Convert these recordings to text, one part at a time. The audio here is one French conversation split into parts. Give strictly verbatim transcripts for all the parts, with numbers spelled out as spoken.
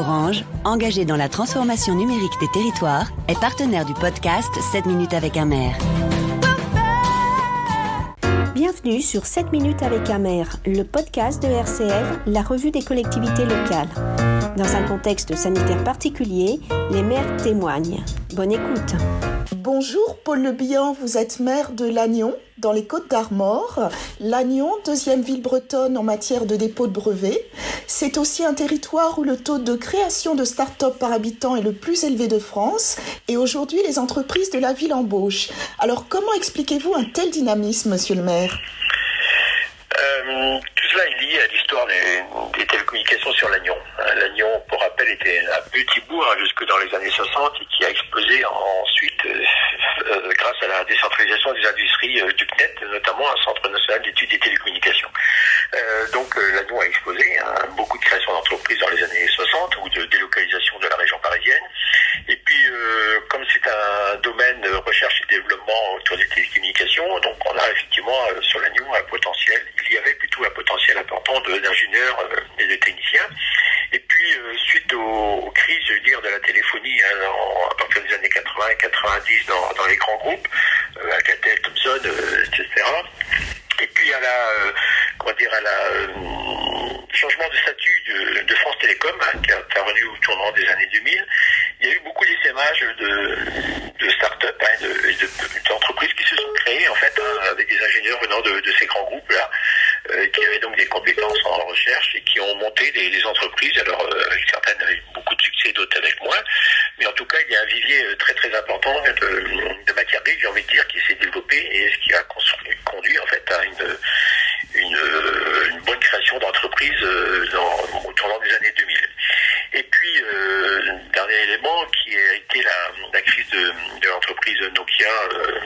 Orange, engagé dans la transformation numérique des territoires, est partenaire du podcast sept minutes avec un maire. Bienvenue sur sept minutes avec un maire, le podcast de R C L, la revue des collectivités locales. Dans un contexte sanitaire particulier, les maires témoignent. Bonne écoute. Bonjour, Paul Le Bihan, vous êtes maire de Lannion, dans les Côtes-d'Armor. Lannion, deuxième ville bretonne en matière de dépôt de brevets. C'est aussi un territoire où le taux de création de start-up par habitant est le plus élevé de France. Et aujourd'hui, les entreprises de la ville embauchent. Alors, comment expliquez-vous un tel dynamisme, monsieur le maire ? Euh, tout cela est lié à l'histoire des, des télécommunications sur Lannion. Lannion, pour rappel, était un petit bout hein, jusque dans les années soixante et qui a explosé ensuite euh, euh, grâce à la décentralisation des industries euh, du C N E T, notamment un Centre national d'études des télécommunications. Euh, donc euh, Lannion a explosé, hein, beaucoup de création d'entreprises dans les années soixante ou de délocalisation de la région parisienne. Et puis, euh, comme c'est un domaine de recherche et développement autour des télécommunications, donc on a effectivement euh, sur Lannion un potentiel. Il y avait plutôt un potentiel important de, d'ingénieurs euh, et de techniciens. Et puis, euh, suite aux, aux crises, je veux dire, de la téléphonie, hein, en, à partir des années quatre-vingts et quatre-vingt-dix dans, dans les grands groupes, euh, Alcatel, Thomson, euh, et cetera. Et puis à la, euh, comment dire, à la euh, changement de statut de, de France Télécom, hein, qui est intervenu au tournant des années deux mille, il y a eu beaucoup d'essaimages de, de start-up, hein, de, de, d'entreprises qui se sont créées en fait hein, avec des ingénieurs venant de, de ces grands groupes-là, euh, qui avaient donc des compétences en recherche et qui ont monté des, des entreprises. Alors euh, certaines avaient beaucoup de succès, d'autres avec moins, mais en tout cas il y a un vivier très très important de, de matière grise, j'ai envie de dire, qui s'est développé et ce qui a construit, conduit en fait à une, une, une bonne création d'entreprises dans, au tournant des années deux mille. Et puis, euh, dernier élément qui a été la, la crise de, de l'entreprise Nokia euh,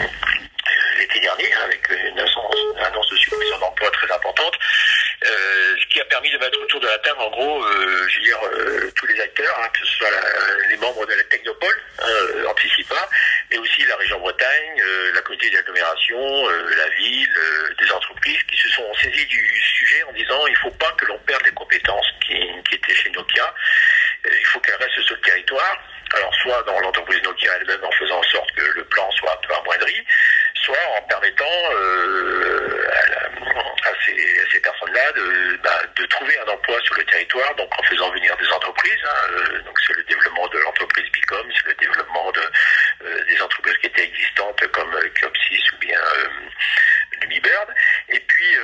l'été dernier, avec une annonce, une annonce de suppression d'emplois très importante, euh, ce qui a permis de mettre autour de la table, en gros, euh, je veux dire, euh, tous les acteurs, hein, que ce soit la, les membres de la Technopole, hein, Anticipa, mais aussi la région Bretagne, euh, la communauté d'agglomération, euh, la ville, euh, des entreprises qui se sont saisies du sujet en disant il ne faut pas que l'on perde les compétences qui, qui étaient chez Nokia, euh, il faut qu'elles restent sur le territoire. Alors soit dans l'entreprise Nokia elle-même en faisant en sorte que le plan soit un peu amoindri, soit en permettant euh, à, la, à, ces, à ces personnes-là de, bah, de trouver un emploi sur le territoire, donc en faisant venir des entreprises, hein, euh, donc c'est le développement de l'entreprise Bicom, c'est le développement de, euh, des entreprises qui étaient existantes comme euh, Copsys ou bien euh, Lumibird, et puis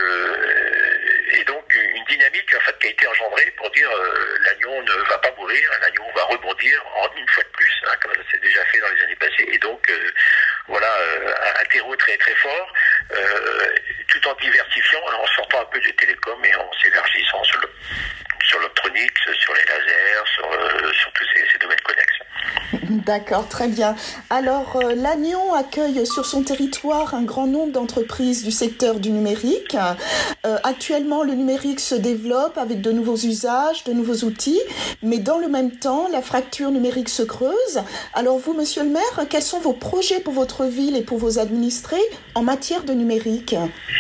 euh, et donc une dynamique en fait qui a été engendrée pour dire euh, Lannion ne va pas mourir, Lannion va rebondir en une fois de plus, hein, comme ça s'est déjà fait dans les années passées, et donc euh, voilà euh, un terreau très très fort, euh, tout en diversifiant, en sortant un peu des télécoms et en s'élargissant sur le sur l'optronique, sur les lasers, sur, euh, sur tous ces, ces domaines connexes. D'accord, très bien. Alors, euh, Lannion accueille sur son territoire un grand nombre d'entreprises du secteur du numérique. Euh, actuellement, le numérique se développe avec de nouveaux usages, de nouveaux outils, mais dans le même temps, la fracture numérique se creuse. Alors vous, monsieur le maire, quels sont vos projets pour votre ville et pour vos administrés en matière de numérique ?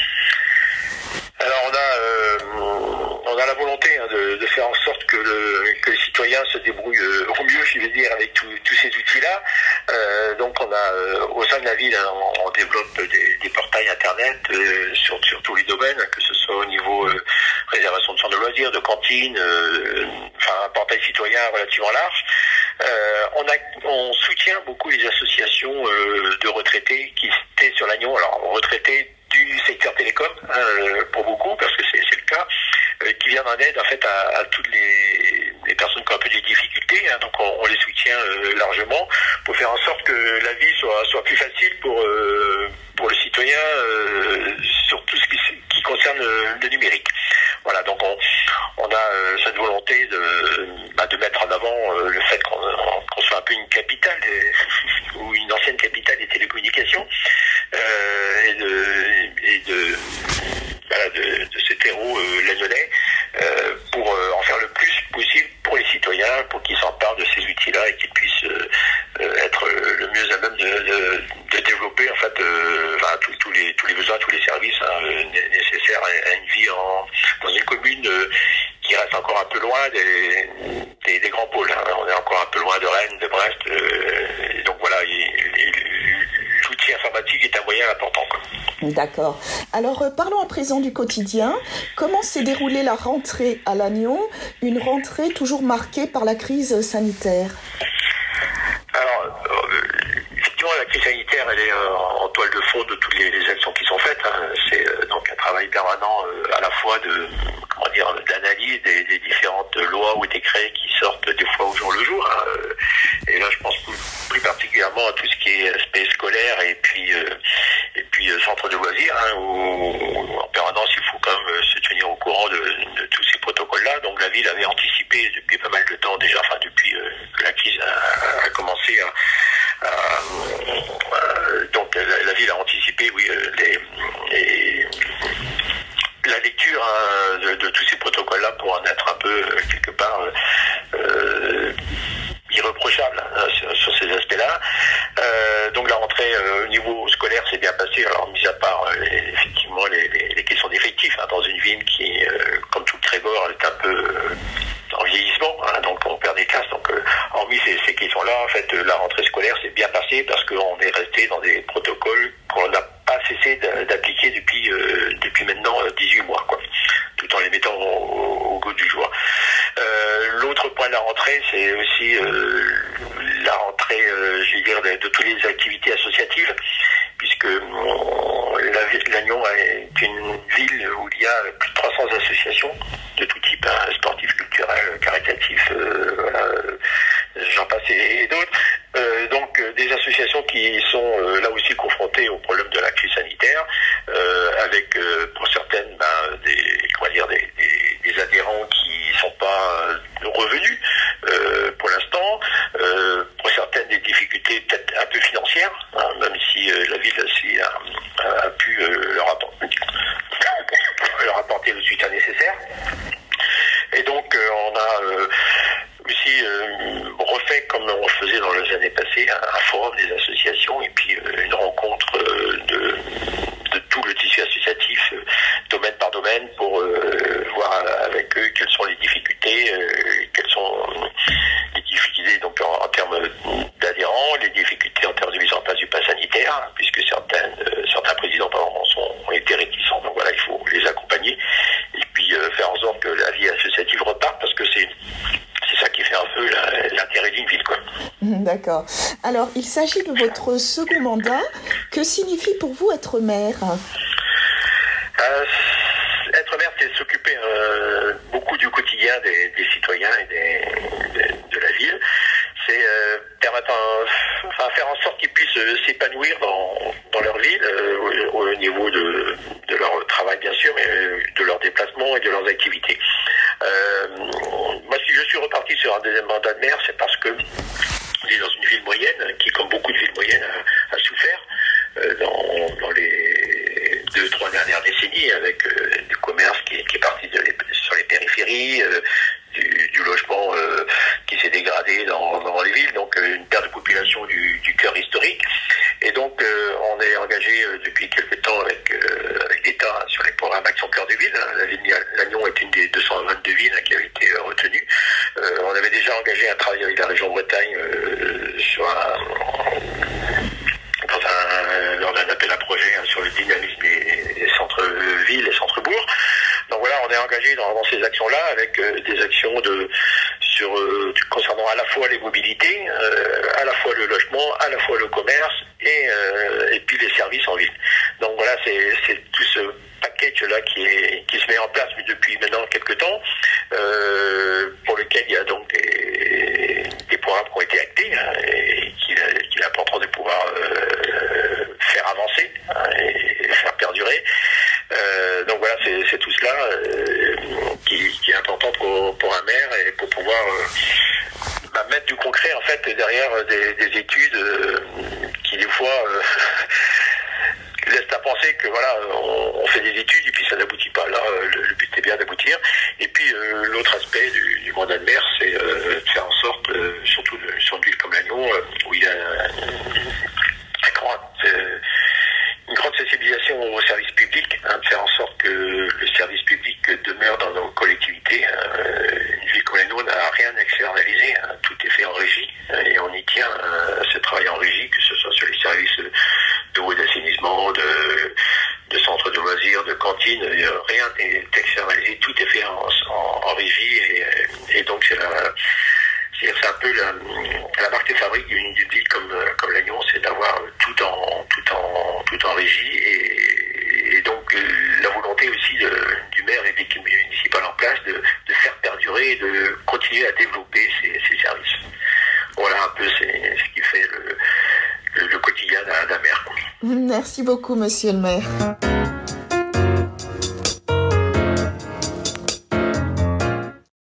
Alors on a, euh, on a la volonté hein, de, de faire en sorte que, le, que les citoyens se débrouillent euh, au mieux, je vais dire, avec tous ces outils-là. Euh, donc on a, euh, au sein de la ville, hein, on, on développe des, des portails internet euh, sur, sur tous les domaines, que ce soit au niveau euh, réservation de centres de loisirs, de cantines, euh, enfin un portail citoyen relativement large. Euh, on, a, on soutient beaucoup les associations euh, de retraités qui étaient sur Lannion, alors retraités du secteur télécom, euh, pour beaucoup, parce que c'est, c'est le cas, euh, qui viennent en aide en fait à, à toutes les, les personnes qui ont un peu des difficultés, hein, donc on, on les soutient euh, largement pour faire en sorte que la vie soit, soit plus facile pour, euh, pour le citoyen euh, sur tout ce qui, qui concerne le, le numérique. Voilà, donc on, on a euh, cette volonté de, bah, de mettre en avant euh, le fait qu'on, qu'on soit un peu une capitale des, ou une ancienne capitale des télécommunications euh, et de, et de, voilà, de, de ce terreau euh, lannionais euh, pour euh, en faire le plus possible pour les citoyens, pour qu'ils s'emparent de ces outils-là et qu'ils puissent euh, euh, être le mieux à même de, de, de développer en fait euh, enfin, tous, tous, les, tous les besoins, tous les services hein, nécessaires à, à une vie en, dans une commune euh, qui reste encore un peu loin des, des, des grands pôles. Hein. On est encore un peu loin de Rennes, de Brest. Euh, et donc voilà, il, il, l'outil informatique est un moyen important, quoi. D'accord. Alors, euh, parlons à présent du quotidien. Comment s'est déroulée la rentrée à Lannion, une rentrée toujours marquée par la crise sanitaire? Alors, euh, effectivement, la crise sanitaire, elle est euh, en toile de fond de toutes les, les actions qui sont faites. Hein. C'est euh, donc un travail permanent euh, à la fois de, comment dire, d'analyse des, des différentes lois ou décrets qui sortent des fois au jour le jour. Hein. Et là, je pense plus, plus particulièrement à tout ce qui est aspect scolaire et puis euh, et puis euh, centre de loisirs, hein, où, où en permanence il faut quand même euh, se tenir au courant de, de tous ces protocoles-là. Donc la ville avait anticipé depuis pas mal de temps déjà, enfin depuis euh, que la crise a, a commencé à, à, à donc la, la ville a anticipé, oui, les, les la lecture hein, de, de tous ces protocoles-là pour en être un peu quelque part euh, irréprochable hein, sur, sur ces aspects-là. Euh, donc la rentrée euh, au niveau scolaire s'est bien passée, alors mis à part euh, les, effectivement les, les, les questions d'effectifs hein, dans une ville qui, euh, comme tout le Trégor, est un peu euh, en vieillissement, hein, donc on perd des classes. Donc euh, hormis ces, ces questions-là, en fait, la rentrée scolaire s'est bien passée parce qu'on est resté dans des protocoles qu'on n'a pas cessé d'appliquer depuis euh, depuis maintenant dix-huit mois, quoi, tout en les mettant au, au goût du jour. Euh, l'autre point de la rentrée, c'est aussi euh, la rentrée, euh, je veux dire, de, de toutes les activités associatives, puisque on, la, Lannion est une ville où il y a plus de trois cents associations de tout type, hein, sportifs, culturels, caritatifs, euh, voilà, j'en passe et, et d'autres. Euh, donc euh, des associations qui sont euh, là aussi confrontées au problème de la crise sanitaire, euh, avec euh, pour certaines ben, des, comment dire, des, des, des adhérents qui sont pas euh, revenus euh, pour l'instant, euh, pour certaines des difficultés peut-être un peu financières, hein, même si euh, la ville aussi a, a, a pu euh, leur, apporter, leur apporter le soutien nécessaire. Et donc euh, on a euh, aussi euh, refait, comme on le faisait dans les années passées, un, un forum des associations et puis euh, une rencontre euh, de, de tout le tissu associatif, euh, domaine par domaine, pour euh, voir avec eux quelles sont les difficultés, euh, quelles sont les difficultés donc en, en termes d'adhérents, les difficultés en termes de mise en place du pass sanitaire, puisque certaines, euh, certains présidents pardon, sont, ont été réticents. Donc voilà, il faut les accompagner et puis euh, faire en sorte que la vie associative reparte, parce que c'est C'est ça qui fait un peu la, l'intérêt d'une ville, quoi. D'accord. Alors, il s'agit de votre second mandat. Que signifie pour vous être maire ? euh, Être maire, c'est s'occuper euh, beaucoup du quotidien des, des citoyens et des, de, de la ville. C'est euh, permettre un, enfin, faire en sorte qu'ils puissent euh, s'épanouir dans, dans leur ville, euh, au, au niveau de, de leur travail, bien sûr, mais de leurs déplacements et de leurs activités. Euh, moi, si je suis reparti sur un deuxième mandat de maire, c'est parce que on est dans une ville moyenne qui, comme beaucoup de villes moyennes, a, a souffert euh, dans, dans les deux, trois dernières décennies, avec euh, du commerce qui, qui est parti de les, sur les périphéries, euh, du, du logement euh, qui s'est dégradé dans, dans les villes, donc euh, une perte de population du, du cœur historique. Et donc, euh, on est engagé euh, depuis quelques temps avec, euh, avec l'État sur les programmes Action Cœur de Ville. La ville de Lannion est une des deux cent vingt-deux villes hein, qui avait été euh, retenue. Euh, on avait déjà engagé un travail avec la région Bretagne euh, sur un, dans un, lors d'un appel à projet hein, sur le dynamisme des, des centres-villes et centres-bourgs. Donc voilà, on est engagé dans, dans ces actions-là avec euh, des actions de sur euh, concernant à la fois les mobilités, euh, à la fois le logement, à la fois le commerce et, euh, et puis les services en ville. Donc voilà, c'est, c'est tout ce package-là qui, est, qui se met en place depuis maintenant quelques temps, euh, pour lequel il y a donc des, des programmes qui ont été actés hein, et qu'il, qu'il est important de pouvoir euh, faire avancer hein, et faire perdurer. Euh, donc voilà, c'est, c'est tout cela euh, qui, qui est important pour, pour un maire et pour pouvoir euh, bah, mettre du concret en fait derrière des, des études euh, qui des fois euh, laissent à penser que voilà, on, on fait des études et puis ça n'aboutit pas. Là, le, le but est bien d'aboutir. Et puis euh, l'autre aspect du, du mandat de maire, c'est euh, de faire en sorte, euh, surtout de, sur une ville comme Lannion, euh, où il y a un grand euh, une grande sensibilisation au service public, hein, de faire en sorte que le service public demeure dans nos collectivités, hein, loisirs, de cantines, rien n'est externalisé, tout est fait en, en, en régie et, et donc c'est la, c'est, c'est un peu la, la marque de fabrique d'une, d'une ville comme, comme Lannion, c'est d'avoir tout en, tout en, tout en régie et, et donc la volonté aussi de, du maire et de l'équipe municipale en place de, de faire perdurer et de continuer à développer ces, ces services. Voilà un peu c'est, ce qui fait le, le, le quotidien d'un, d'un maire. Merci beaucoup, monsieur le maire.